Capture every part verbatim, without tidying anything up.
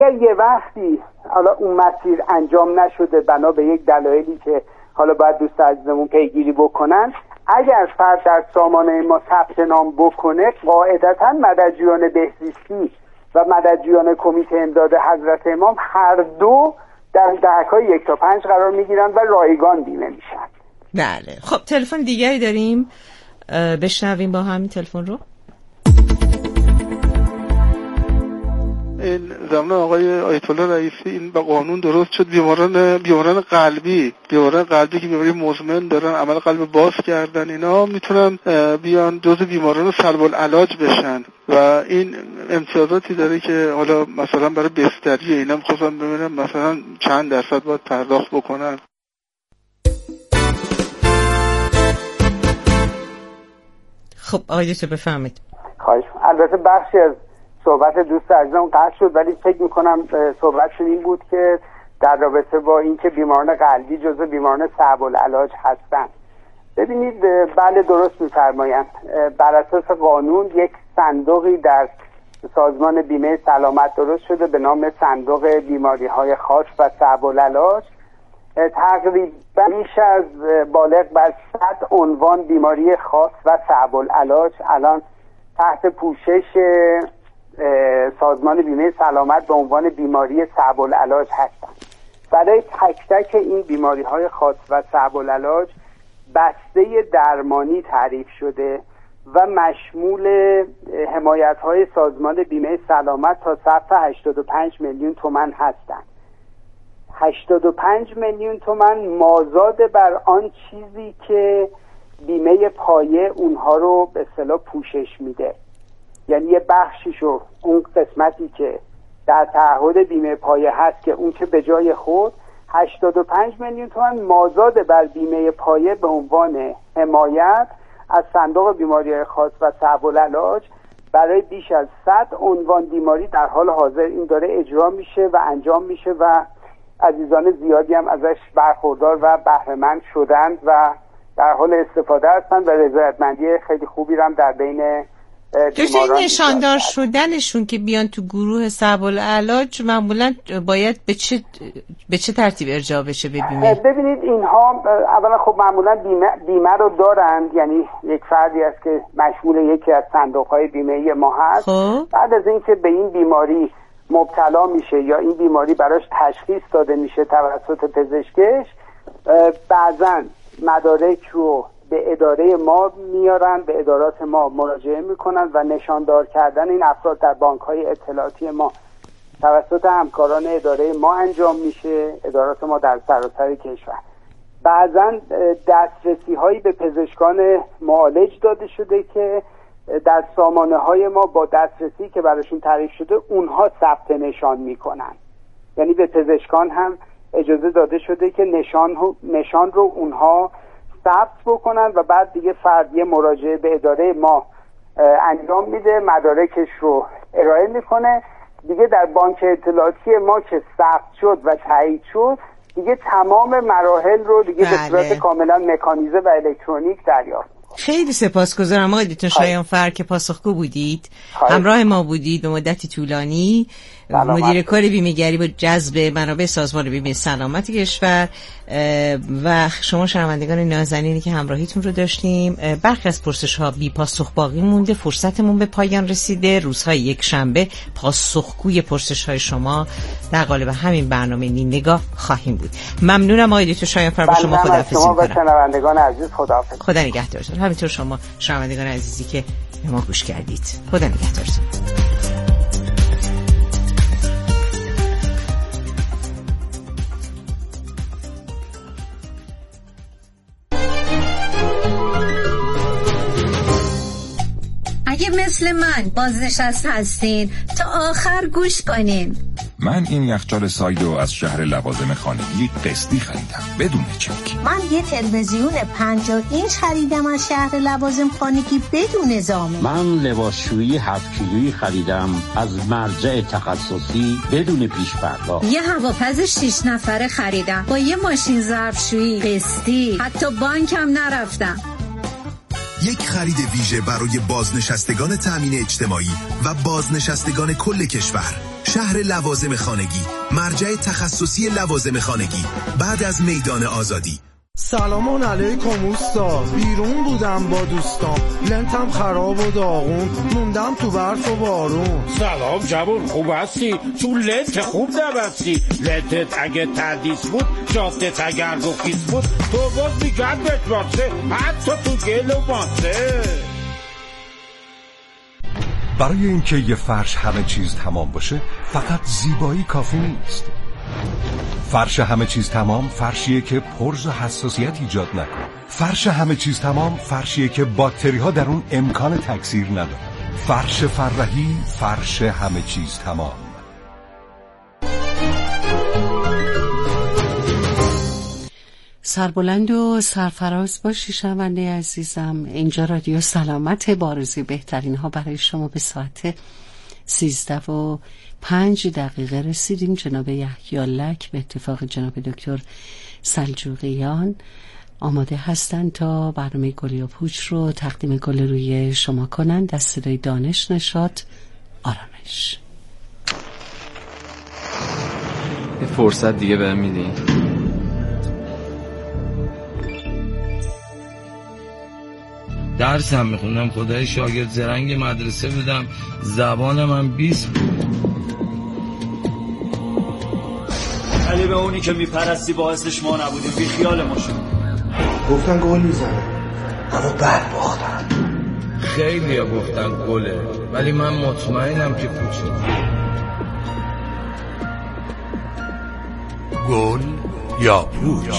یه وقتی حالا اون مسیر انجام نشده بنا به یک دلایلی که حالا باید دوست عزیزمون پیگیری بکنن، اگر فرد در سامانه ما ثبت نام بکنه، قاعدتا مددجویان بهزیستی و مددجویان کمیته امداد حضرت امام هر دو در دهک‌های یک تا پنج قرار میگیرن و رایگان بیمه میشن. بله. خب تلفن دیگری داریم، بشنویم با همین تلفن رو. این زمان آقای آیت الله رئیسی این با قانون درست شد، بیماران بیماران قلبی بیماران قلبی که بیماری مزمن دارن، عمل قلب باز کردن، اینا میتونن بیان جزو بیماران سلب العلاج بشن و این امتیازاتی داره که حالا مثلا برای بستری اینا می‌خواستم ببینم مثلا چند درصد باید پرداخت بکنن. خب آقای دکتر بفرمایید. خواهش. البته بخشی از صحبت دوست عزیزم قطع شد، ولی فکر میکنم صحبتشون این بود که در رابطه با اینکه بیماران قلبی جزو بیماران صعب العلاج هستند. ببینید بله درست میفرمایند، بر اساس قانون یک صندوقی در سازمان بیمه سلامت درست شده به نام صندوق بیماری های خاص و صعب العلاج. تقریبا بیش از بالغ بر صد عنوان بیماری خاص و صعب العلاج الان تحت پوشش سازمان بیمه سلامت به عنوان بیماری صعب العلاج هستند. برای تک تک این بیماری های خاص و صعب العلاج بسته درمانی تعریف شده و مشمول حمایت های سازمان بیمه سلامت تا سقف هشتاد و پنج میلیون تومان هستند. هشتاد و پنج میلیون تومان مازاد بر آن چیزی که بیمه پایه اونها رو به اصطلاح پوشش میده، یعنی یه بخشیشو اون قسمتی که در تعهد بیمه پایه هست که اون که به جای خود هشتاد و پنج میلیون تومان مازاد بر بیمه پایه به عنوان حمایت از صندوق بیماری خاص و صعب العلاج برای بیش از صد عنوان بیماری در حال حاضر این داره اجرا میشه و انجام میشه و عزیزان زیادی هم ازش برخوردار و بهره‌مند شدند و در حال استفاده هستند و رضایتمندی خیلی خوبی هم در بین جوش این نشاندار شدنشون که بیان تو گروه صعب العلاج معمولا باید به چه به چه ترتیب ارجاع بشه به بیمه؟ ببینید اینها اولا خب معمولا بیمه, بیمه رو دارند، یعنی یک فردی است که مشمول یکی از صندوق‌های بیمه‌ای ما هست. خب. بعد از اینکه به این بیماری مبتلا میشه یا این بیماری براش تشخیص داده میشه توسط پزشکش، بعضن مدارک رو به اداره ما میارن، به ادارات ما مراجعه میکنن و نشاندار کردن این افراد در بانک‌های اطلاعاتی ما توسط همکاران اداره ما انجام میشه، ادارات ما در سراسر کشور. بعضا دسترسی هایی به پزشکان معالج داده شده که در سامانه های ما با دسترسی که براشون تعریف شده اونها ثبت نشان میکنن، یعنی به پزشکان هم اجازه داده شده که نشان نشان رو اونها ثبت بکنن و بعد دیگه فرد یه مراجعه به اداره ما انجام میده، مدارکش رو ارائه میکنه، دیگه در بانک اطلاعاتی ما که ثبت شد و تایید شد دیگه تمام مراحل رو دیگه بله. به صورت کاملا مکانیزه و الکترونیک دریافت. خیلی سپاسگزارم آقای دکتر شایانفر که پاسخگو بودید، خواهد. همراه ما بودید به مدتی طولانی، مدیر کار بیمه‌گری با جذب منابع سازمان بیمه سلامت کشور و شما شنوندگان نازنینی که همراهیتون رو داشتیم. برخی از پرسش‌ها بی پاسخ باقی مونده، فرصتمون به پایان رسیده. روزهای یک شنبه پاسخگوی پرسش‌های شما در قالب همین برنامه نیم نگاه خواهیم بود. ممنونم آقای دکتر شایانفر، با شما خداحافظی می‌کنم. شما و شنوندگان عزیز خداحافظ. خدا نگهدارتون. همینطور شما شنوندگان عزیزی که به ما گوش کردید. خدا نگهدارتون. اگه مثل من بازنشسته هستین تا آخر گوش کنین. من این یخچال سایدو از شهر لوازم خانگی قسطی خریدم بدون چک. من یه تلویزیون پنجاه اینچ خریدم از شهر لوازم خانگی بدون زامن. من لباسشویی هفت کیلویی خریدم از مرجع تخصصی بدون پیش پرداخت. یه هواپز شش نفره خریدم با یه ماشین ظرفشویی قسطی، حتی بانکم نرفتم. یک خرید ویژه برای بازنشستگان تامین اجتماعی و بازنشستگان کل کشور. شهر لوازم خانگی، مرجع تخصصی لوازم خانگی بعد از میدان آزادی. سلام علیکم اوستا، بیرون بودم با دوستام، لنتم خراب و داغون، موندم تو برف و بارون. سلام جوون، خوب هستی؟ تو لنت خوب نبستی. لنتت اگه تردیس بود، جادت اگر رخیص بود، تو باز میگن بهت واسه، حتی تو گل و ماسه. برای اینکه یه فرش همه چیز تمام باشه، فقط زیبایی کافی نیست. فرش همه چیز تمام فرشیه که پرز و حساسیت ایجاد نکنه. فرش همه چیز تمام فرشیه که باکتری ها در اون امکان تکثیر نداره. فرش فرحی، فرش همه چیز تمام. سربلند و سرفراز باشی شنونده عزیزم. اینجا رادیو سلامت، بارزی بهترین ها برای شما. به ساعت سیزده و پنج دقیقه رسیدیم. جناب یحیی لک به اتفاق جناب دکتر سلجوقیان آماده هستند تا برنامه گل و پوچ رو تقدیم گل روی شما کنند. از صدای دانش، نشاط، آرامش. یه فرصت دیگه بهم میدین؟ درسم میخوندم، خدای شاگرد زرنگ مدرسه بودم، زبان من بیست بود. علی به اونی که میپرستی باعثش ما نبودیم، بی خیال ما شد. گفتن گل میزنه اما بد باختن. خیلی ها گفتن گله، ولی من مطمئنم که پوچه. گل یا پوچ؟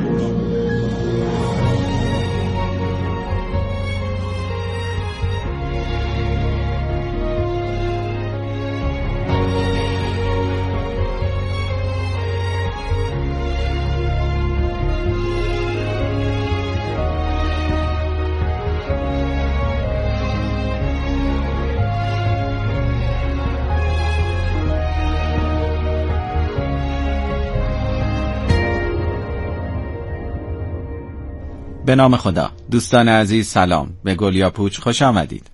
به نام خدا. دوستان عزیز سلام، به گل یا پوچ خوش آمدید.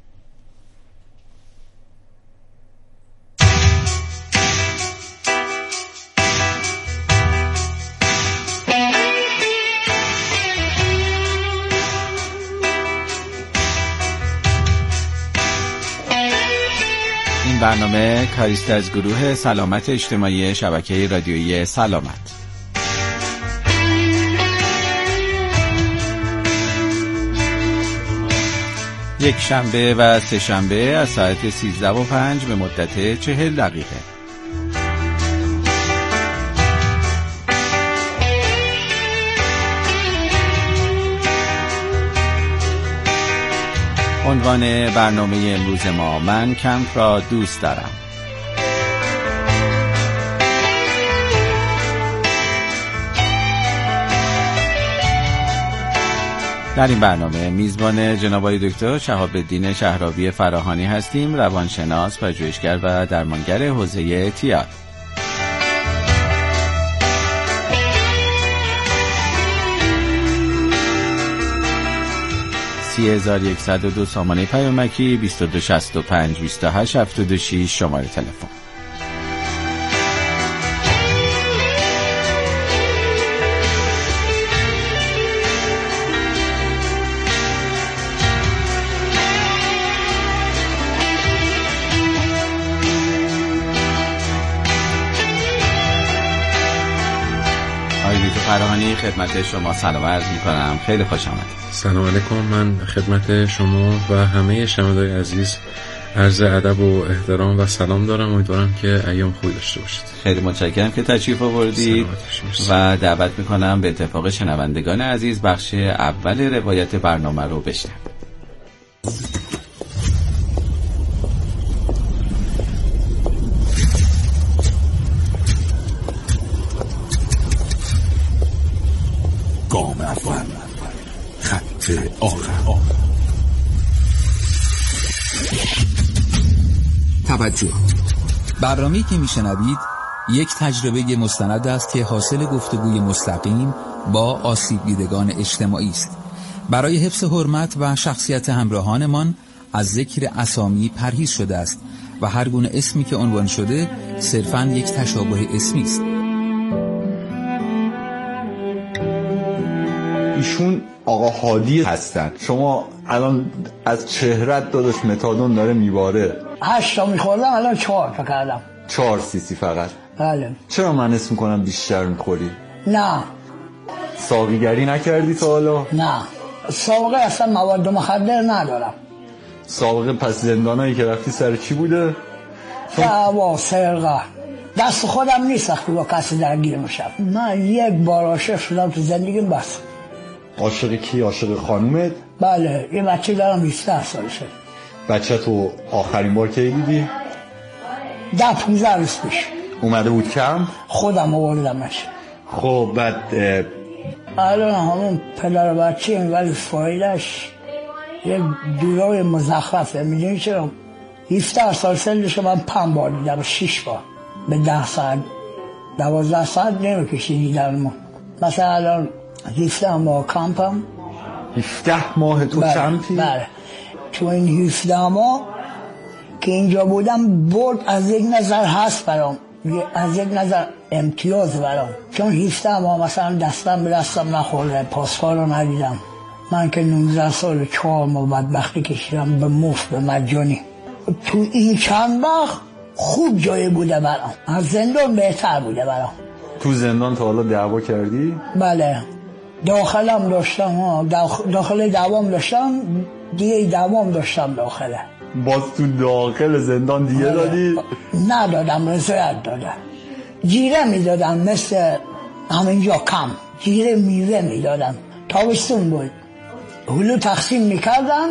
این برنامه کاریست از گروه سلامت اجتماعی شبکه رادیویی سلامت. یک شنبه و سه شنبه از ساعت سیزده و پنج به مدت چهل دقیقه. عنوان برنامه امروز ما: من کمپ را دوست دارم. در این برنامه میزبان جناب آقای دکتر شهاب الدین شهرابی فراهانی هستیم، روانشناس، پژوهشگر و درمانگر حوزه تیار. سی هزار و صد و دو سامانه پیامکی، بیست و دو شصت و پنج بیست و هشت هفتاد و شش شماره تلفن. فراهانی خدمت شما سلام عرض می‌کنم. خیلی خوش آمدید. سلام علیکم. من خدمت شما و همه شنوندگان عزیز عرض ادب و احترام و سلام دارم. امیدوارم که ایام خوبی داشته باشید. خیلی متشکرم که تشریف آوردید و دعوت می‌کنم به اتفاق شنوندگان عزیز بخش اول روایت برنامه رو بشنویم. گام اول، خط آخر. توجه، برنامه‌ای که میشنوید یک تجربه مستند است که حاصل گفتگوی مستقیم با آسیب دیدگان اجتماعی است. برای حفظ حرمت و شخصیت همراهانمان از ذکر اسامی پرهیز شده است و هر گونه اسمی که عنوان شده صرفاً یک تشابه اسمی است. ایشون آقا هادی هستن. شما الان از چهرت داداش متادون داره میباره. هشت تا میخوردم الان چهار تا کردم. چهار سیسی فقط؟ بله. چرا من اسم میکنم بیشتر میخوری؟ نه. ساقیگری نکردی تا حالا؟ نه. سابقه اصلا مواد مخدر ندارم. سابقه پس زندانایی که رفتی سر چی بوده؟ دعوا، سرقه. دست خودم نیست وقتی با کسی درگیر میشم. من یک بار عاشق شدم تو زندگیم بس. عاشق کی؟ عاشق خانومت؟ بله، یه بچه دارم هفده سالشه. بچه تو آخرین بار کی دیدی؟ ده پونزده روز پیش. اومده بود کم؟ خودم آوردمش. خب بعد الان همون پدر بچه این ولی فایلش یک دورای مزخرفه. میدونی چرا؟ هفده سال سنش من پنج بار دیدم، شش بار به ده ساعت دوازده ساعت نمیکشی دیدن ما. مثلا الان هفده ماه کمپم. هفده ماه تو بله. کمپی؟ بله. تو این هفده ماه که اینجا بودم برد از یک نظر هست برام، از یک نظر امتیاز برام، چون هفده ماه مثلا دستم به دستم نخورده، پاسپار رو ندیدم. من که نوزده سال چهار ماه بدبختی کشیدم به مفت به مجانی. تو این چند وقت خوب جای بوده برام، از زندان بهتر بوده برام. تو زندان تا حالا دعوا کردی؟ بله. داخلم داشتم ها، داخل دعوام داشتم، دیگه دعوام داشتم داخله. باز تو داخل زندان دیگه دادی؟ ندادم، رضایت دادم. جیره میدادم مثل همینجا کم، جیره میوه میدادم. تابستون بود هلو تقسیم میکردن،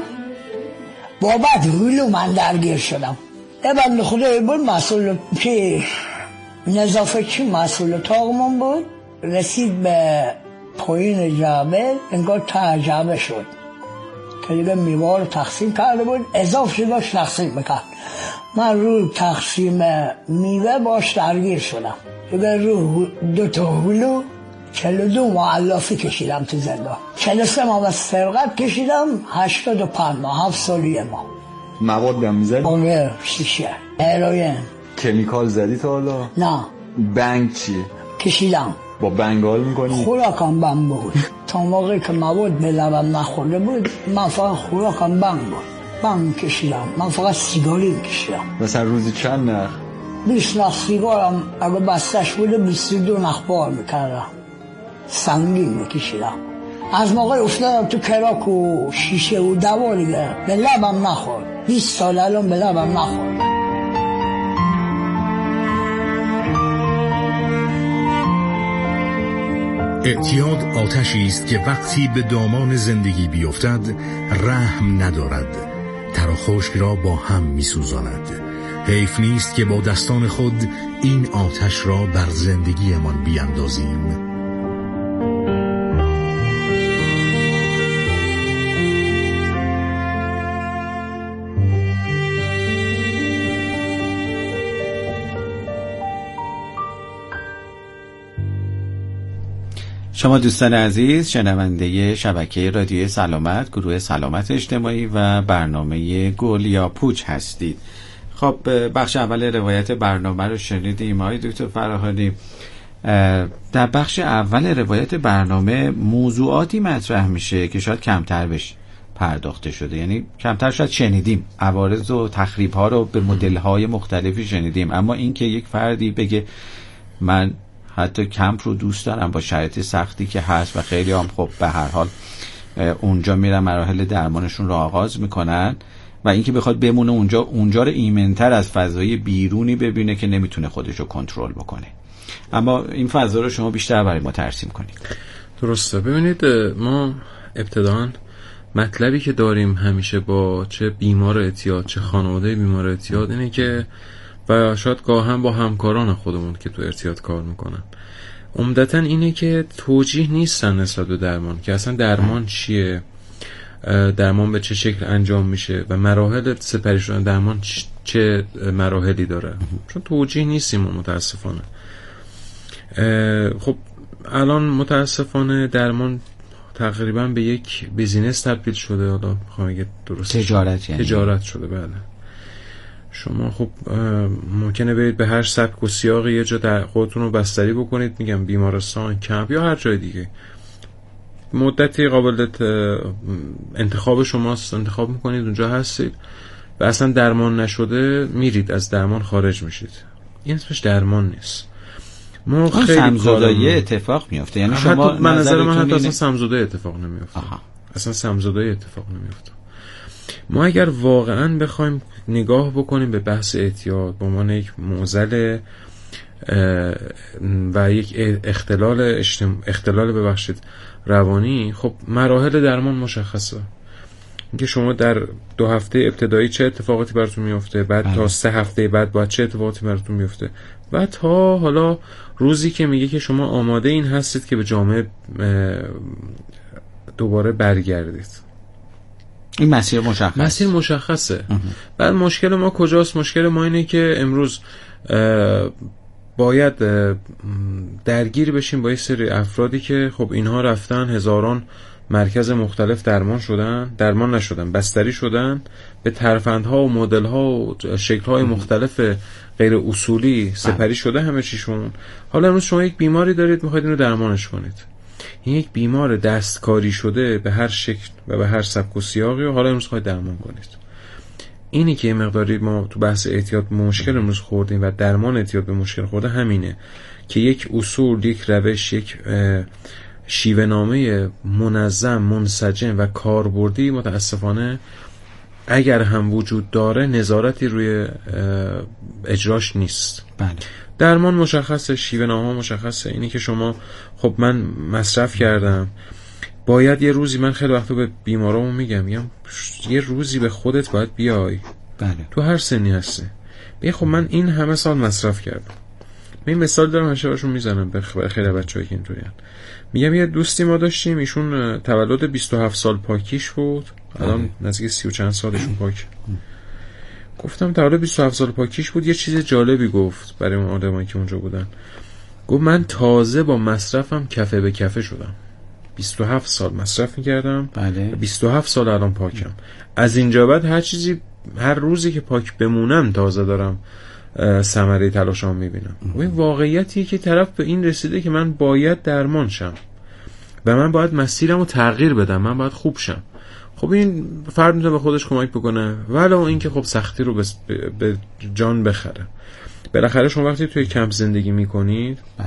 بابت هلو من درگیر شدم. یه بند خدای بود مسئول چی نظافه چی مسئول تاقمون بود، رسید به پایین جعبه، انگار ته جعبه شد که دیگه میوه رو تقسیم کرده بود، اضافه شد باش تقسیم بکرد. من رو تقسیم میوه باش درگیر شدم. دیگه رو دو تا هلو چهل و دو معلافی کشیدم تو زندان. چهل و سه ماه از سرقت کشیدم، هشتاد و پنج ماه، هفت سالی ما. مواد هم میزدی؟ آره، شیشه، هروئین. کمیکال زدی تا حالا؟ نه. بنگ چی؟ کشیدم. با بنگ حال میکنی؟ خوراکم بنگ بود. تا موقعی که مواد به لبم نخورده بود من فقط خوراکم بنگ بود. بنگ کشیدم. من فقط سیگاری کشیدم. مثلا روزی چند نخ؟ بیست نخ سیگارم اگه بستش بوده بیست و دو نخ بار میکردم. سنگین میکشیدم. از موقع افتادم تو کراک و شیشه و دوا دیگه به لبم نخورد. بیست سال الان به لبم نخورد. اعتیاد آتشی است که وقتی به دامان زندگی بیفتد رحم ندارد، تر و خشک را با هم می‌سوزاند. حیف نیست که با دستان خود این آتش را بر زندگیمان بیاندازیم. شما دوستان عزیز شنونده شبکه رادیو سلامت، گروه سلامت اجتماعی و برنامه گل یا پوچ هستید. خب بخش اول روایت برنامه رو شنیدیم آقای دکتر فراهانی. در بخش اول روایت برنامه موضوعاتی مطرح میشه که شاید کمتر بهش پرداخته شده، یعنی کمتر شاید شنیدیم، عوارض و تخریب ها رو به مدل های مختلفی شنیدیم، اما این که یک فردی بگه من حتی کمپ رو دوست دارم با شرایط سختی که هست و خیلی هم خب به هر حال اونجا میرن مراحل درمانشون رو آغاز میکنن و اینکه بخواد بمونه اونجا اونجا رو ایمن‌تر از فضای بیرونی ببینه که نمیتونه خودش رو کنترل بکنه. اما این فضا رو شما بیشتر برای ما ترسیم کنید. درسته. ببینید ما ابتداً مطلبی که داریم همیشه با چه بیمار اعتیاد چه خانواده بیمار اعتیاد اینه که و شاید گاه هم با همکاران خودمون که تو ارتیاد کار میکنن عمدتاً اینه که توجیه نیستن نسبت به درمان، که اصلا درمان چیه، درمان به چه شکل انجام میشه و مراحل سپری شدن درمان چه مراحلی داره، چون توجیه نیستیم متاسفانه. خب الان متاسفانه درمان تقریبا به یک بیزینس تبدیل شده، حالا میخوام بگم درست تجارت، یعنی تجارت شده. بله. شما خب ممکنه برید به هر سبک و سیاقی یه جا در خودتون رو بستری بکنید، میگم بیمارستان، کمپ یا هر جای دیگه، مدتی قابل انتخاب شماست، انتخاب میکنید اونجا هستید و اصلا درمان نشده میرید از درمان خارج میشید. این اسمش درمان نیست. ما خیلی سمزدایی اتفاق میفته، یعنی شما من نظر من حتی اصلا سمزدایی اتفاق نمیفته. آها. اصلا سمزدایی اتفاق نمیفته. ما اگر واقعا بخوایم نگاه بکنیم به بحث اعتیاد به عنوان یک معضل و یک اختلال اجتماع اختلال ببخشید روانی، خب مراحل درمان مشخصه. اینکه شما در دو هفته ابتدایی چه اتفاقاتی براتون میفته، بعد بله. تا سه هفته بعد باید چه اتفاقاتی براتون میفته، بعد تا حالا روزی که میگه که شما آماده این هستید که به جامعه دوباره برگردید. این مسیر مشخص مسیر مشخصه. بعد مشکل ما کجاست؟ مشکل ما اینه که امروز باید درگیر بشیم با یه سری افرادی که خب اینها رفتن هزاران مرکز مختلف درمان شدن، درمان نشدن، بستری شدن، به ترفندها و مدل‌ها و شکل‌های مختلف غیر اصولی سپری شده همه چیشون. حالا امروز شما یک بیماری دارید میخواید اینو درمانش کنید. این یک بیمار دستکاری شده به هر شکل و به هر سبک و سیاقی و حالا امروز خواهید درمان کنید. اینی که مقداری ما تو بحث اعتیاد مشکل امروز خوردیم و درمان اعتیاد به مشکل خورده همینه که یک اصول، یک روش، یک شیوه نامه منظم، منسجم و کاربردی متاسفانه اگر هم وجود داره نظارتی روی اجراش نیست. بله. درمان مشخصه، شیوه نامه مشخصه. اینی که شما خب من مصرف کردم، باید یه روزی، من خیلی وقتا به بیمارامون میگم میگم یه روزی به خودت باید بیای. بله. تو هر سنی هستی بگی خب من این همه سال مصرف کردم. من این مثال دارم همیشه باشون میزنم به خیلی بچه‌ای که اینطورین. میگم یه دوستی ما داشتیم، ایشون تولد بیست و هفت سال پاکیش بود، الان نزدیک سی و چند سالشون پاک. گفتم تولد بیست و هفت سال پاکیش بود، یه چیز جالبی گفت برای اون آدمایی که اونجا بودن. گفت من تازه با مصرفم کفه به کفه شدم. بیست و هفت سال مصرف می‌کردم. بله. بیست و هفت سال الان پاکم. از اینجا بعد هر چیزی، هر روزی که پاک بمونم تازه دارم ثمره تلاشام می‌بینم. این واقعیتیه که طرف به این رسیده که من باید درمان شم و من باید مسیرمو تغییر بدم، من باید خوب شم. خب این فرد میتونه به خودش کمک بکنه، ولو اینکه خب سختی رو به جان بخره. بالاخره شما وقتی توی کمپ زندگی میکنید، بله.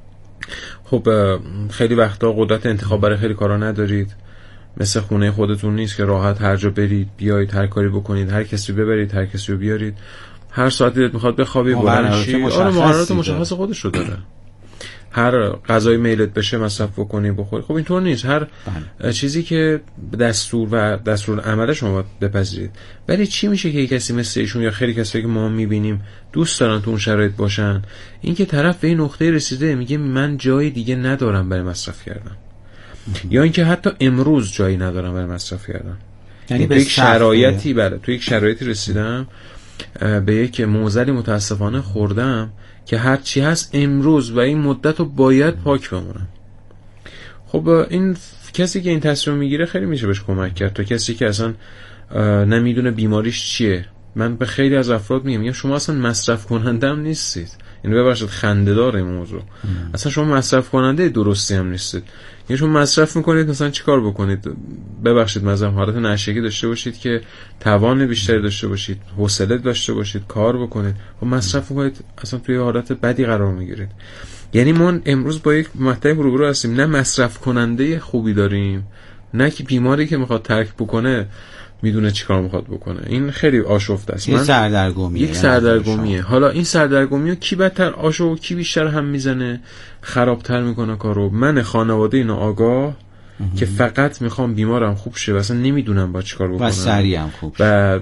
خب خیلی وقتا قدرت انتخاب برای خیلی کارا ندارید، مثل خونه خودتون نیست که راحت هر جا برید بیایید هر کاری بکنید، هر کسی رو ببرید هر کسی رو بیارید، هر ساعتی دلت میخواد بخوابی بلند شی. آره مقررات مشخص خودش رو داره. هر غذای میلت بشه مصرف بکنی بخوری. خب اینطور نیست. هر بله. چیزی که دستور و دستور عمل شما باید بپذیرید. ولی چی میشه که یک کسی مثل ایشون یا خیلی کسایی که ما میبینیم دوست دارن تو اون شرایط باشن، این که طرف به این نقطه رسیده میگه من جای دیگه ندارم برای مصرف کردن، یا اینکه حتی امروز جایی ندارم برای مصرف کردن. یعنی به یک شرایطی بله تو یک شرایطی رسیدم، به یک معضلی متاسفانه خوردم که هر چی هست امروز و این مدت رو باید پاک بمونم. خب این کسی که این تصمیم میگیره خیلی میشه بهش کمک کرد. تو کسی که اصلا نمیدونه بیماریش چیه، من به خیلی از افراد میگم میگم شما اصلا مصرف کننده هم نیستید. اینو ببخشید خنده داره این موضوع. ام. اصلا شما مصرف کننده درستی هم نیستید. یعنی شما مصرف میکنید مثلا چیکار بکنید؟ ببخشید مثلا حالت نشگی داشته باشید که توان بیشتری داشته باشید، حوصله داشته باشید، کار بکنید. و مصرف میکنید اصلا توی حالت بدی قرار میگیرید. یعنی ما امروز با یک مقطع روبرو هستیم، نه مصرف کننده خوبی داریم، نه که بیماری که میخواد ترک بکنه میدونه چیکار میخواد بکنه. این خیلی آشفته است. یک سردرگمیه. یک سردرگمیه. حالا این سردرگمیو کی بدتر آشو و کی بیشتر هم میزنه، خرابتر میکنه کارو؟ من خانواده اینو آگاه که فقط میخوام بیمارم خوب شه و اصلا نمیدونم با چیکار بکنم و سریع هم خوب و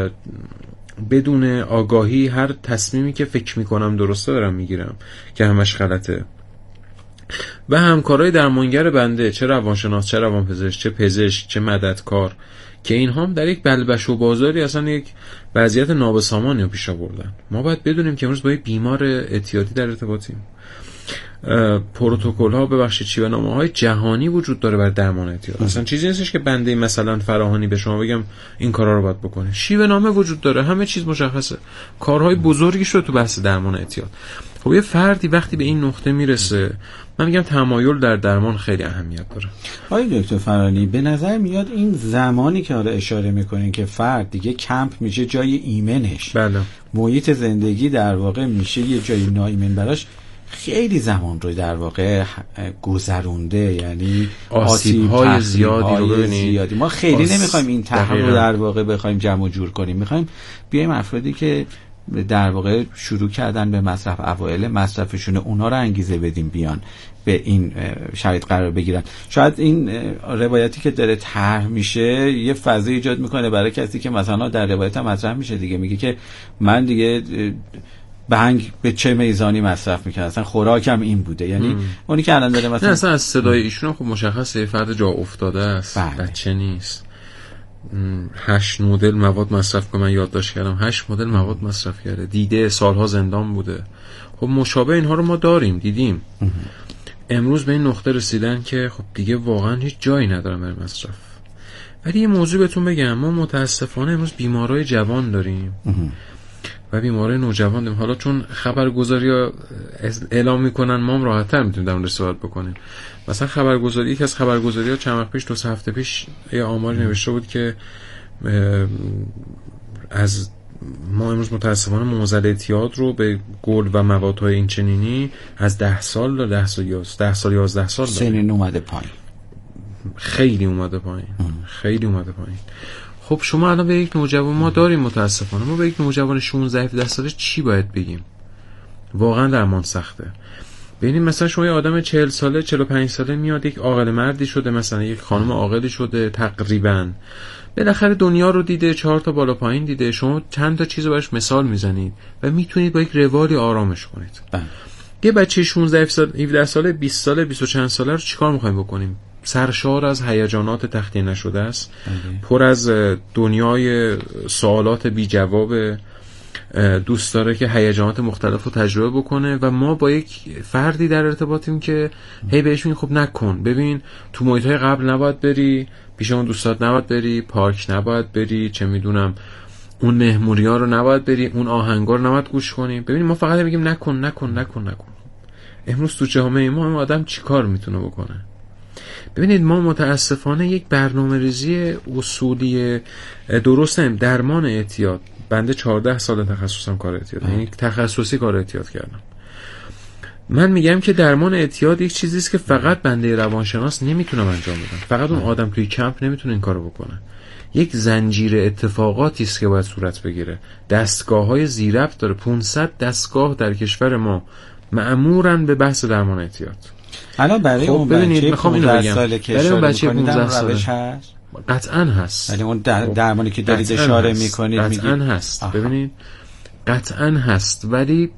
بدون آگاهی هر تصمیمی که فکر میکنم درسته دارم میگیرم که همش غلطه. و همکارای درمانگر بنده، چه روانشناس، چه روانپزشک، چه پزشک، چه مددکار، که اینها هم در یک بلبش و بازاری اصلا یک وضعیت نابسامانی رو پیش آوردن. ما باید بدونیم که امروز با یک بیمار اعتیادی در ارتباطیم. پروتکل ها ببخشید شیوه نامه های جهانی وجود داره برای درمان اعتیاد. اصلا چیزی نیستش که بنده مثلا فراهانی به شما بگم این کارا رو باید بکنه. شیوه نامه وجود داره، همه چیز مشخصه، کارهای بزرگی شده تو بحث درمان اعتیاد. خب یه فردی وقتی به این نقطه میرسه، من میگم تمایل در درمان خیلی اهمیت داره. آقای دکتر فرانی، به نظر میاد این زمانی که حالا اشاره میکنین که فرد دیگه کمپ میشه جای ایمنش، بله، محیط زندگی در واقع میشه یه جای ناایمن براش، خیلی زمان رو در واقع گذرونده، یعنی آسیب‌های زیادی رو ببینید. زیادی. ما خیلی آس... نمیخوایم این طرح رو در واقع بخوایم جمع و جور کنیم، میخوایم بیایم افرادی که در واقع شروع کردن به مصرف اوایل مصرفشون، اونا رو انگیزه بدیم بیان به این شرایط قرار بگیرن. شاید این روایتی که داره طرح میشه یه فضا ایجاد میکنه برای کسی که مثلا در روایت مطرح میشه دیگه، میگه که من دیگه بنگ به چه میزانی مصرف میکنه، اصلا خوراکم این بوده. یعنی ام. اونی که الان داره مثلا نه، اصلا از صدای ایشون خب مشخصه فرد جا افتاده است، بچه نیست. هشت مدل مواد مصرف کنه، من یادداشت کردم هشت مدل مواد مصرف کرده، دیده سالها زندان بوده. خب مشابه اینها رو ما داریم، دیدیم. ام. امروز به این نقطه رسیدن که خب دیگه واقعا هیچ جایی ندارم برای مصرف. ولی یه موضوع بهتون بگم، ما متاسفانه امروز بیمارای جوان داریم ام. و بیماری نوجوان داریم. حالا چون خبرگزاری‌ها اعلام میکنن ما هم راحت‌تر میتونیم در اون صحبت بکنیم. مثلا خبرگزاری، یکی از خبرگزاری‌ها چند وقت پیش، دو سه هفته پیش، یه آماری نوشته بود که از ما امروز متاسفانه معضل اعتیاد رو به گل و موادهای این چنینی از ده سال تا ده سال ده سال یازده سال سنین اومده پایین، خیلی اومده پایین، خیلی اومده پایین. خب شما الان به یک نوجوان، ما داریم متاسفانه، ما به یک نوجوان شانزده هفده ساله چی باید بگیم؟ واقعا درمان سخته. ببینید مثلا شما یه آدم چهل ساله چهل و پنج ساله میاد، یک عاقل مردی شده، مثلا یک خانم عاقلی شده تقریبا، بالاخره دنیا رو دیده، چهار تا بالا پایین دیده، شما چند تا چیزو براش مثال میزنید و میتونید با یک روالی آرامش کنید. بله. یه بچه شانزده هفده ساله بیست ساله بیست و چند ساله رو چیکار می‌خوایم بکنیم؟ سرشار از هیجانات تخلیه نشده است، پر از دنیای سوالات بی جواب، دوست داره که هیجانات مختلف رو تجربه بکنه و ما با یک فردی در ارتباطیم که هی بهش میگیم خب نکن، ببین تو محیط‌های قبل نباید بری، پیش اون دوستات نباید بری، پارک نباید بری، چه میدونم اون مهمونی‌ها رو نباید بری، اون آهنگا رو نباید گوش کنی. ببین ما فقط میگیم نکن نکن نکن نکن. امروز تو جامعه ما هم آدم چیکار میتونه بکنه؟ ببینید ما متاسفانه یک برنامه‌ریزی اصولی درست نمیم. درمان اعتیاد، بنده چهارده سال تخصصم کار اعتیاد، یعنی تخصصی کار اعتیاد کردم. من میگم که درمان اعتیاد یک چیزی است که فقط بنده روانشناس نمیتونم انجام بدم، فقط اون آدم توی کمپ نمیتونه این کارو بکنه. یک زنجیره اتفاقاتی است که باید صورت بگیره. دستگاه‌های ذی‌ربط داره، پانصد دستگاه در کشور ما مأمورن به بحث درمان اعتیاد. الان برای خب اون بچه پانزده ساله که اشاره می‌کنید روش هست؟ قطعاً هست. ولی اون درمانی که دارید اشاره می‌کنید قطعاً هست. آها. ببینید قطعاً هست، ولی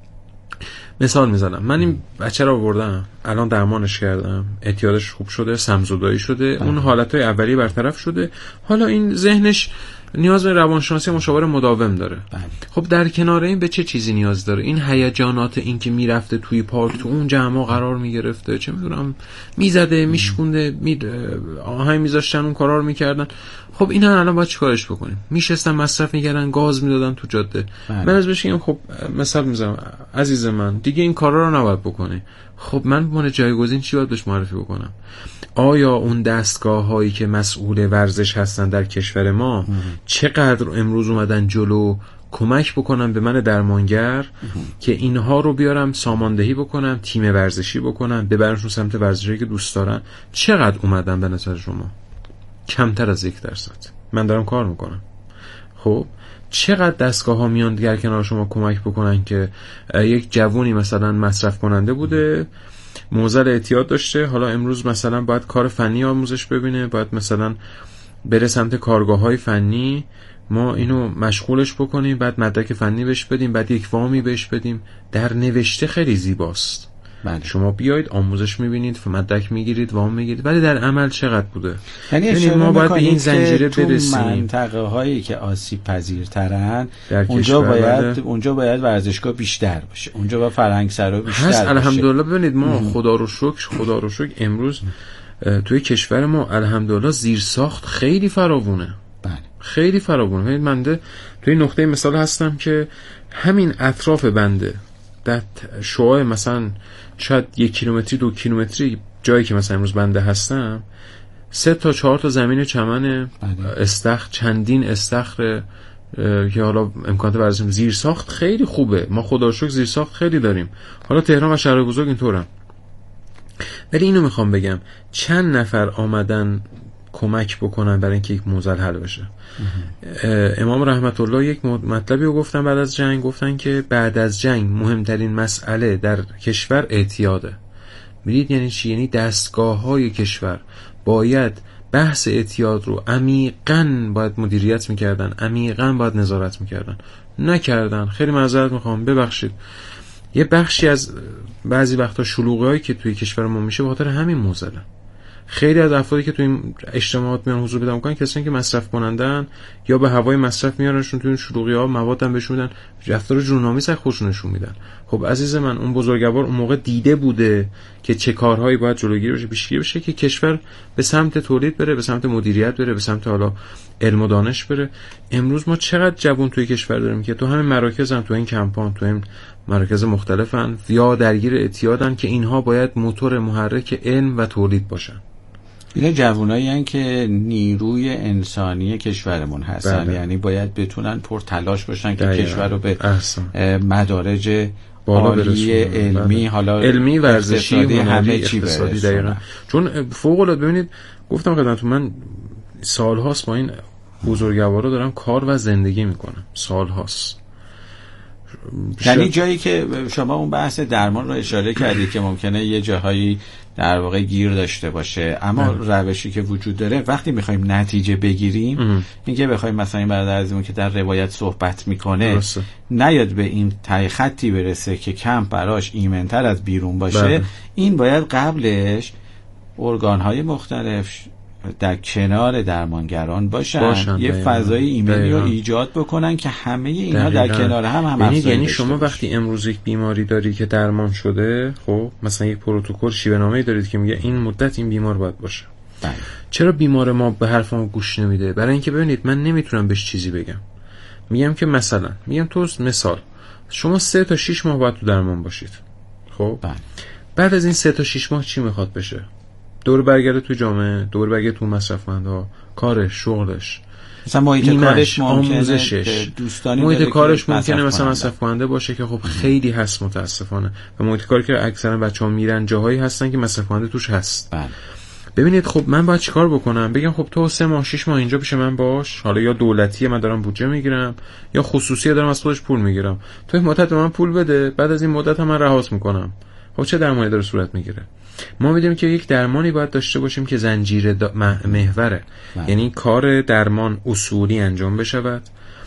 مثال میزنم، من این بچه رو آوردم، الان درمانش کردم، اعتیادش خوب شده، سمزدایی شده، اون حالتهای اولیه برطرف شده، حالا این ذهنش نیاز به روانشناسی مشاور مداوم داره. بله. خب در کنار این به چه چیزی نیاز داره؟ این هیجانات، این که میرفته توی پارک تو اون جمعا قرار میگرفته، چه میدونم میزده میشکونده، می آهنگ میذاشتن اون کارا رو میکردن. خب اینا الان باید چیکارش بکنیم؟ میشستن مصرف میکردن، گاز میدادن تو جاده. بله. من از بهش میگم خب مثال میزنم، عزیز من دیگه این کارا رو نباید بکنی. خب من به عنوان جایگزین چی باید بهش معرفی بکنم؟ آیا اون دستگاه هایی که مسئول ورزش هستن در کشور ما مم. چقدر امروز اومدن جلو کمک بکنم به من درمانگر مم. که اینها رو بیارم ساماندهی بکنم، تیم ورزشی بکنم، ببرنشون سمت ورزشی که دوست دارن؟ چقدر اومدن به نظر شما؟ کمتر از یک درصد. من دارم کار میکنم. خب چقدر دستگاه ها میان در کنار شما کمک بکنن که یک جوونی مثلا مصرف کننده بوده، معضل اعتیاد داشته، حالا امروز مثلا باید کار فنی آموزش ببینه، باید مثلا بره سمت کارگاه‌های فنی، ما اینو مشغولش بکنیم، بعد مدرک فنی بهش بدیم، بعد یک وامی بهش بدیم. در نوشته خیلی زیباست، بله. شما بیاید آموزش میبینید، مدرک میگیرید، وام میگیرید، ولی در عمل چقدر بوده؟ یعنی ما باید به این زنجیره برسیم. منطقه هایی که آسیب پذیرترن اونجا باید بله. اونجا باید ورزشگاه بیشتر باشه، اونجا باید فرهنگسرا بیشتر هست. باشه. الحمدلله ببینید ما ام. خدا رو شکر خدا رو شکر امروز توی کشور ما الحمدلله زیرساخت خیلی فراوونه. بله. خیلی فراوونه. ببینید من ده توی نقطه مثال هستم که همین اطراف بنده در شعاع مثلا شاید یک کیلومتری دو کیلومتری جایی که مثلا امروز بنده هستم سه تا چهار تا زمین چمن استخر، چندین استخر که حالا امکانات ورزش زیر ساخت خیلی خوبه. ما خدا رو شکر زیر ساخت خیلی داریم. حالا تهران و شهرهای بزرگ اینطورن. ولی اینو میخوام بگم چند نفر آمدن کمک بکنن برای اینکه یک موزل حل بشه. امام رحمت الله یک مطلبی رو گفتن بعد از جنگ، گفتن که بعد از جنگ مهمترین مسئله در کشور اعتیاده. میدید یعنی چی؟ یعنی دستگاه‌های کشور باید بحث اعتیاد رو عمیقاً باید مدیریت میکردن، عمیقاً باید نظارت میکردن، نکردن. خیلی معذرت میخوام، ببخشید. یه بخشی از بعضی وقتا شلوغی‌هایی که توی کشور ما میشه به خاطر همین موزله. خیلی از افرادی که توی این اجتماعات میان حضور پیدا میکنن کسانی که مصرف کنندن یا به هوای مصرف میارنشون توی این شلوغی‌ها مواد هم بهشون میدن، رفتار جنون‌آمیز از خودشون نشون میدن. خب عزیز من اون بزرگوار اون موقع دیده بوده که چه کارهایی باید جلوگیری بشه، پیشگیری بشه که کشور به سمت تولید بره، به سمت مدیریت بره، به سمت حالا علم و دانش بره. امروز ما چقدر جوان توی کشور داریم که تو همین مراکز هم تو این کمپان تو این مراکز مختلفن یا درگیر اعتیادن که اینها باید موتور محرک علم و تولید باشن. اینا جوانایی هستن که نیروی انسانی کشورمون هستن. بله. یعنی باید بتونن پرتلاش باشن که کشور رو به مدارج عالی علمی بله. حالا علمی ورزشی همه چی برسونن. چون فوق العاده ببینید گفتم خدمتتون من سال‌هاست با این بزرگوارا دارم کار و زندگی میکنم، سال‌هاست. یعنی جایی که شما اون بحث درمان رو اشاره کردید که ممکنه یه جاهایی در واقع گیر داشته باشه، اما روشی که وجود داره وقتی میخوایم نتیجه بگیریم اینکه بخوایم مثلا این برادر عزیزمون که در روایت صحبت میکنه درسته. نیاد به این ته خطی برسه که کم براش ایمن‌تر از بیرون باشه. بله. این باید قبلش ارگان‌های مختلف در کنار درمانگران باشن, باشن یه فضای ایمنی رو ایجاد بکنن که همه اینها در کنار هم هم یعنی, یعنی شما وقتی امروز یک بیماری داری که درمان شده، خب مثلا یک پروتکل شیوه‌نامه‌ای دارید که میگه این مدت این بیمار باید باشه. بله. چرا بیمار ما به حرف ما گوش نمیده؟ برای اینکه ببینید من نمیتونم بهش چیزی بگم. میگم که مثلا میگم تو مثال شما سه تا شش ماه باید تو درمان باشید. خب بله. بعد از این سه تا شش ماه چی میخواد بشه؟ دور برگرده تو جامعه، دور برگرده تو مصرف‌کننده، کارش، شغلش، مثلا محیط کارش ممکنه دوستانی محیط کارش ممکنه مثلا مصرف کننده باشه که خب خیلی هست متاسفانه، و محیط کاری که اکثرا بچه‌ها میرن جاهایی هستن که مصرف کننده توش هست. بله. ببینید خب من باید چیکار بکنم؟ بگم خب تو سه ماه شش ماه اینجا پیش من باش، حالا یا دولتیه من دارم بودجه میگیرم یا خصوصیه دارم از خودش پول میگیرم، تو این مدت به من پول بده، بعد از این مدت هم من رهاش میکنم. خب چه درمانی داره صورت میگیره؟ ما میدونیم که یک درمانی باید داشته باشیم که زنجیره دا... محوره. بله. یعنی کار درمان اصولی انجام بشود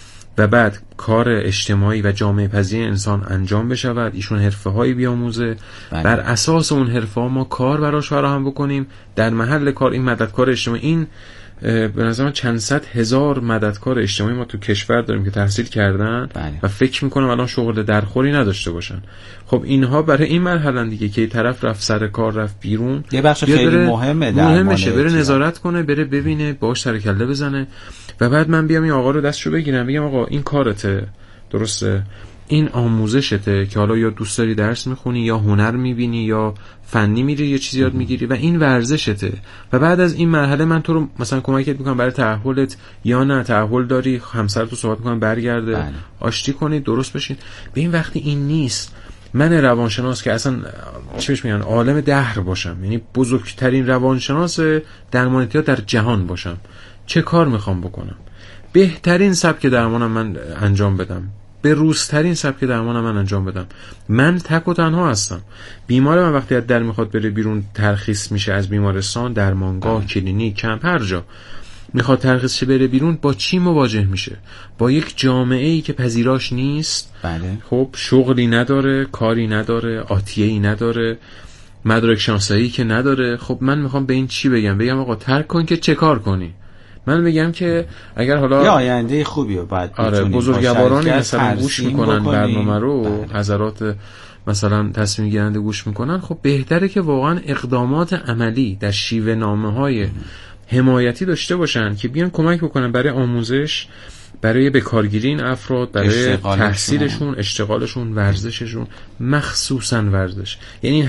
و بعد کار اجتماعی و جامعه پذیر انسان انجام بشود، ایشون حرفه هایی بیاموزه. بله. بر اساس اون حرفه ها ما کار براش فراهم بکنیم در محل کار. این مددکار اجتماعی، این به نظر من چند صد هزار مددکار اجتماعی ما تو کشور داریم که تحصیل کردن. بله. و فکر میکنم الان شغل درخوری نداشته باشن. خب اینها برای این مرحله دیگه که طرف رفت سر کار رفت بیرون، یه بخش خیلی بره مهمه مهمشه بره نظارت کنه، بره ببینه، باهاش سر کله بزنه و بعد من بیام این آقا رو دستشو بگیرم بگم آقا این کارته، درسته، این آموزشته که حالا یا دوست داری درس میخونی یا هنر میبینی یا فنی میری یه چیزی یاد میگیری و این ورزشته، و بعد از این مرحله من تو رو مثلا کمکت میکنم برای تأهلت، یا نه تأهل داری همسرت رو صحبت میکنم برگرده. بله. آشتی کنید درست بشین. به این وقتی این نیست، من روانشناس که اصلا چی بهش میگن عالم دهر باشم، یعنی بزرگترین روانشناس درمانیات در جهان باشم، چه کار میخوام بکنم؟ بهترین سبک درمانم من انجام بدم، به روزترین سبک درمانم من انجام بدم. من تک و تنها هستم. بیمار من وقتی از در میخواد بره بیرون ترخیص میشه از بیمارستان، درمانگاه، کلینیک، کمپ، هر جا. میخواد ترخیص شه بره بیرون با چی مواجه میشه؟ با یک جامعه ای که پذیراش نیست. بله. خب شغلی نداره، کاری نداره، آتیه‌ای نداره، مدرک شناسایی که نداره. خب من میخوام به این چی بگم؟ بگم آقا ترک کن که چه کار کنی؟ من بگم که اگر حالا یه آینده خوبی رو بعد آره بزرگوارانی مثلا گوش میکنن برنامه رو، بله. حضرات مثلا تصمیم گیرنده گوش میکنن، خب بهتره که واقعا اقدامات عملی در شیوه نامه‌های حمایتی داشته باشن که بیان کمک بکنن برای آموزش، برای بکارگیری این افراد، برای تحصیلشون، اشتغالشون، ورزششون، مخصوصا ورزش. یعنی